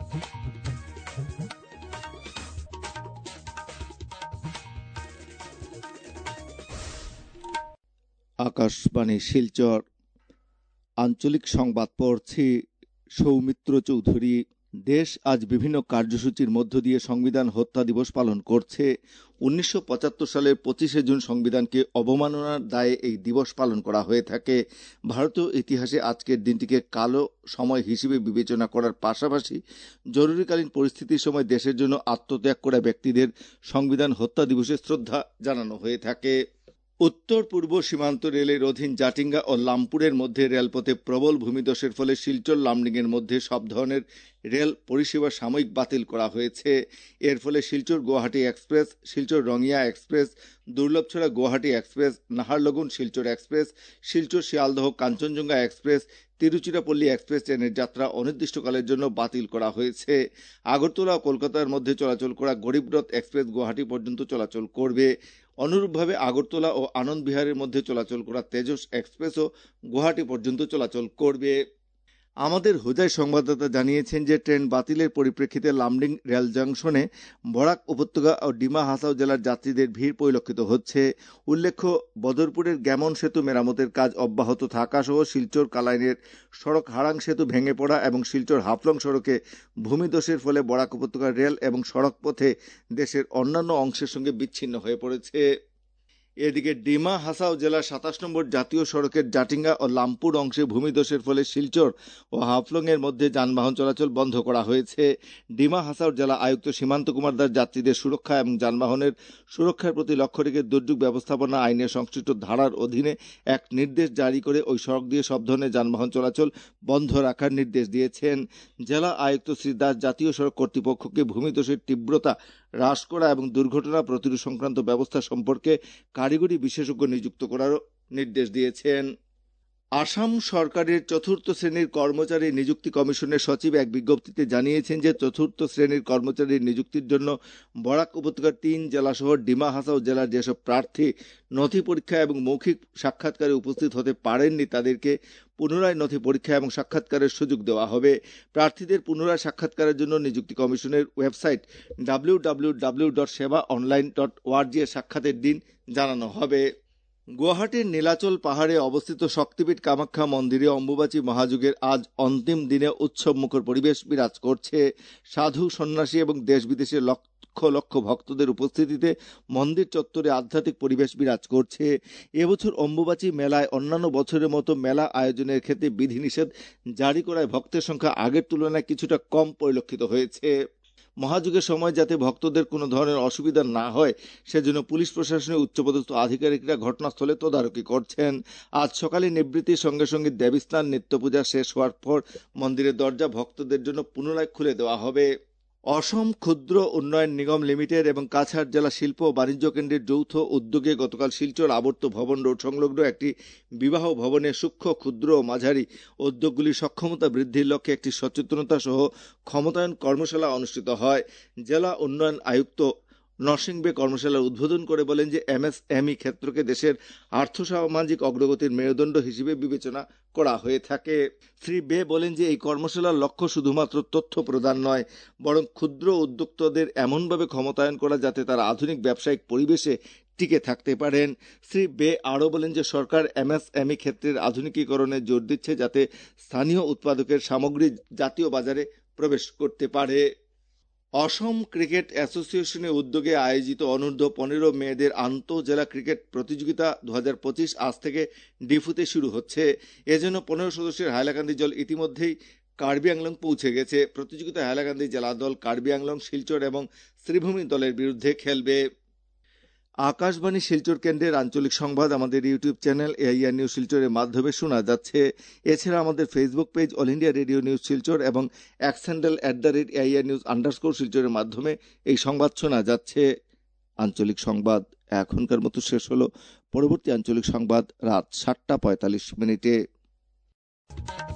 আকাশবাণী শিলচর আঞ্চলিক সংবাদ পড়ছি সৌমিত্র চৌধুরী। দেশ আজ বিভিন্ন কার্যসূচির মধ্য দিয়ে সংবিধান হত্যা দিবস পালন করছে। 1975 সালের 25শে জুন সংবিধানকে অবমাননার দায়ে এই দিবস পালন করা হয়ে থাকে। ভারতীয় ইতিহাসে আজকের দিনটিকে কালো সময় হিসেবে বিবেচনা করার পাশাপাশি জরুরিকালীন পরিস্থিতির সময় দেশের জন্য আত্মত্যাগ করা ব্যক্তিদের সংবিধান হত্যা দিবসে শ্রদ্ধা জানানো হয়ে থাকে। উত্তর পূর্ব সীমান্ত রেলের অধীন জাটিঙ্গা ও লামপুরের মধ্যে রেলপথে প্রবল ভূমিধসের ফলে শিলচর লামডিং এর মধ্যে সব ধরনের রেল পরিষেবা সাময়িক বাতিল করা হয়েছে। এর ফলে Silchar Guwahati express, Silchar Rangiya express, Durlabhchhara Guwahati express, Naharlagun Silchar express, Silchar Sealdah Kanchanjunga express, Tiruchirappalli express ট্রেনের যাত্রা অনির্দিষ্টকালের জন্য বাতিল করা হয়েছে। আগরতলা ও কলকাতার মধ্যে চলাচল করা গরিবরথ এক্সপ্রেস গুয়াহাটি পর্যন্ত চলাচল করবে। অনুরূপভাবে আগরতলা ও আনন্দ বিহারের মধ্যে চলাচল করা তেজস এক্সপ্রেসও গুয়াহাটি পর্যন্ত চলাচল করবে। আমাদের হোজাই সংবাদদাতা জানিয়েছেন যে ট্রেন বাতিলের পরিপ্রেক্ষিতে লামডিং রেল জংশনে বরাক উপত্যকা ও ডিমা হাসাও জেলার যাত্রীদের ভিড় পরিলক্ষিত হচ্ছে। উল্লেখ্য, বদরপুরের গ্যামন সেতু মেরামতের কাজ অব্যাহত থাকা সহ শিলচর কালাইনের সড়ক হারাং সেতু ভেঙে পড়া এবং শিলচর হাফলং সড়কে ভূমিধসের ফলে বরাক উপত্যকার রেল এবং সড়ক পথে দেশের অন্যান্য অংশের সঙ্গে বিচ্ছিন্ন হয়ে পড়েছে। এদিকে ডিমা হাসাও জেলার 27 নম্বর জাতীয় সড়কের জাটিঙ্গা ও লামপুর অংশে ভূমিধসের ফলে শিলচর ও হাফলং এর মধ্যে যানবাহন চলাচল বন্ধ করা হয়েছে। ডিমা হাসাও জেলা আয়ুক্ত সীমান্ত কুমার দাস যাত্রীদের সুরক্ষা এবং যানবাহনের সুরক্ষার প্রতি লক্ষ্য রেখে দুর্যোগ ব্যবস্থাপনা আইনের সংশ্লিষ্ট ধারার অধীনে এক নির্দেশ জারি করে ওই সড়ক দিয়ে সব ধরনের যানবাহন চলাচল বন্ধ রাখার নির্দেশ দিয়েছেন। জেলা আয়ুক্ত শ্রী দাস জাতীয় সড়ক কর্তৃপক্ষকে ভূমিধসের তীব্রতা হ্রাস করা এবং দুর্ঘটনা প্রতিরোধ সংক্রান্ত ব্যবস্থা সম্পর্কে কারিগরি বিশেষজ্ঞ নিযুক্ত করারও নির্দেশ দিয়েছেন। আসাম সরকারের চতুর্থ শ্রেণীর কর্মচারী নিযুক্তি কমিশনের সচিব এক বিজ্ঞপ্তিতে জানিয়েছেন যে চতুর্থ শ্রেণীর কর্মচারীর নিযুক্তির জন্য বরাক উপত্যকার 3 জেলাসহ ডিমা হাসাও জেলার যেসব প্রার্থী নথি পরীক্ষা এবং মৌখিক সাক্ষাৎকারে উপস্থিত হতে পারেননি তাদেরকে পুনরায় নথি পরীক্ষা এবং সাক্ষাৎকারের সুযোগ দেওয়া হবে। প্রার্থীদের পুনরায় সাক্ষাৎকারের জন্য নিযুক্তি কমিশনের ওয়েবসাইট www.sebaonline.org এর সাক্ষাতের দিন জানানো হবে। গুয়াহাটির নীলাচল পাহাড়ে অবস্থিত শক্তিপীঠ কামাখ্যা মন্দিরে অম্বুবাচী মহাযুগের আজ অন্তিম দিনে উৎসবমুখর পরিবেশ বিরাজ করছে। সাধু সন্ন্যাসী এবং দেশ বিদেশের লক্ষ লক্ষ ভক্তদের উপস্থিতিতে মন্দির চত্বরে আধ্যাত্মিক পরিবেশ বিরাজ করছে। এবছর অম্বুবাচী মেলায় অন্যান্য বছরের মতো মেলা আয়োজনের ক্ষেত্রে বিধিনিষেধ জারি করায় ভক্তের সংখ্যা আগের তুলনায় কিছুটা কম পরিলক্ষিত হয়েছে। মহাযুগের সময় যাতে ভক্তদের কোনো ধরনের অসুবিধা না হয় সেজন্য পুলিশ প্রশাসনের উচ্চপদস্থ আধিকারিকরা ঘটনাস্থলে তদারকি করছেন। আজ সকালে নিবৃত্তির সঙ্গে সঙ্গে দেবীস্নান নিত্য পূজা শেষ হওয়ার পর মন্দিরের দরজা ভক্তদের জন্য পুনরায় খুলে দেওয়া হবে। অসম ক্ষুদ্র উন্নয়ন নিগম লিমিটেড এবং কাছাড় জেলা শিল্প ও বাণিজ্য কেন্দ্রের যৌথ উদ্যোগে গতকাল শিলচর আবর্ত ভবন রোড সংলগ্ন একটি বিবাহ ভবনে সূক্ষ্ম ক্ষুদ্র ও মাঝারি উদ্যোগগুলির সক্ষমতা বৃদ্ধির লক্ষ্যে একটি সচেতনতা সহ ক্ষমতায়ন কর্মশালা অনুষ্ঠিত হয়। জেলা উন্নয়ন আয়ুক্ত নরসিং বে কর্মশালার উদ্বোধন করে বলেন যে এমএসএমই ক্ষেত্রকে দেশের আর্থসামাজিক অগ্রগতির মেরুদণ্ড হিসেবে বিবেচনা করা হয়ে থাকে। শ্রী বে বলেন যে এই কর্মশালার লক্ষ্য শুধুমাত্র তথ্য প্রদান নয়, বরং ক্ষুদ্র উদ্যোক্তাদের এমনভাবে ক্ষমতায়ন করা যাতে তারা আধুনিক ব্যবসায়িক পরিবেশে টিকে থাকতে পারেন। শ্রী বে আরও বলেন যে সরকার এমএসএমই ক্ষেত্রের আধুনিকীকরণে জোর দিচ্ছে যাতে স্থানীয় উৎপাদকের সামগ্রী জাতীয় বাজারে প্রবেশ করতে পারে। অসম ক্রিকেট অ্যাসোসিয়েশনের উদ্যোগে আয়োজিত অনূর্ধ্ব 15 মেয়েদের আন্তঃজেলা ক্রিকেট প্রতিযোগিতা 2025 আজ থেকে ডিফুতে শুরু হচ্ছে। এজন্য 15 সদস্যের হাইলাকান্দি দল ইতিমধ্যেই কার্বি আংলং পৌঁছে গেছে। প্রতিযোগিতায় হাইলাকান্দি জেলা দল কার্বি আংলং, শিলচর এবং শ্রীভূমি দলের বিরুদ্ধে খেলবে। আকাশবাণী শিলচর কেন্দ্রের আঞ্চলিক সংবাদ আমাদের ইউটিউব চ্যানেল এআইআর নিউজ শিলচরের মাধ্যমে শোনা যাচ্ছে। এছাড়া আমাদের Facebook page all India radio news Silchar এবং এক্স হ্যান্ডেল @AIR নিউজ _ শিলচরের মাধ্যমে এই সংবাদ শোনা যাচ্ছে। আঞ্চলিক সংবাদ এখনকার মতো শেষ হলো। পরবর্তী আঞ্চলিক সংবাদ রাত 7:45 মিনিটে।